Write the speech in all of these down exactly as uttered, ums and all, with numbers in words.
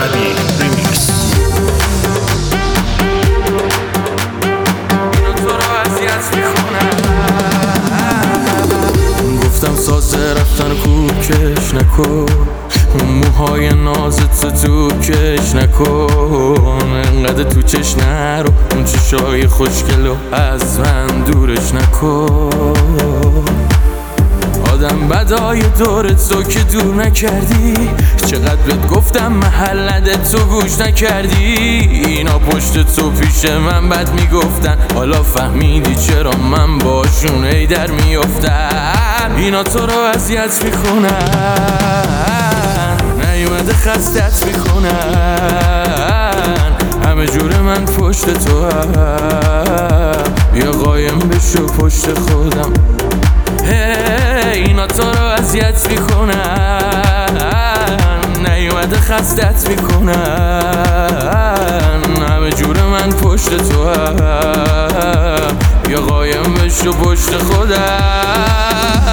عربی ریمیکس. گفتم سازه رفتن کوکش نکن، اون موهای نازت تو کش نکن، انقدر تو چش نرو، اون چشای خوشگلو از من دورش نکن. آدم بدای دورت تو که دور نکردی، چقدر بهت گفتم محلت تو گوش نکردی. اینا پشت تو پیش من بد میگفتن، حالا فهمیدی چرا من باشون ای در میافتم. اینا تو رو اذیت میکنن، نیومده خستت میکنن، همه جور من پشت تو هم، بیا قایم بشو پشت خودم. اینا تو رو اذیت میکنن، نیومده خستت میکنن، همه جور من پشت تو هم، یا قایم بشو پشت خودم.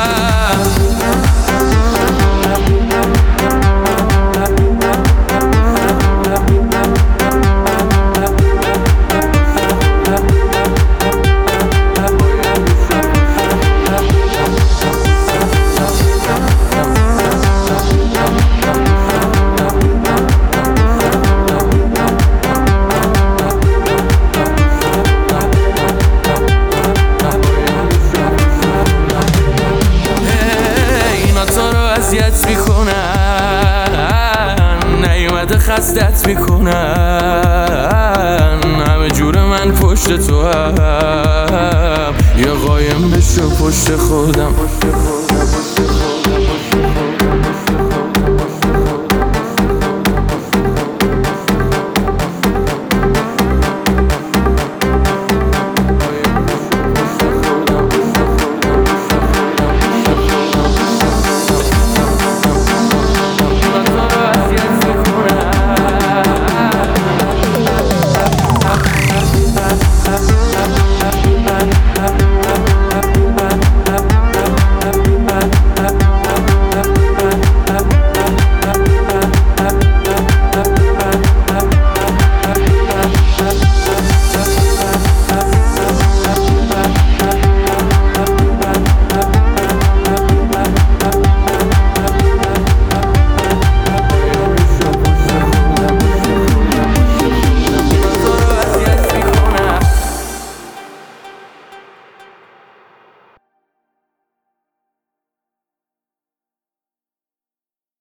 اذیت میکنن، نیومده خستت میکنن، همه جور من پشت تو هم، یا قایم بشو پشت خودم.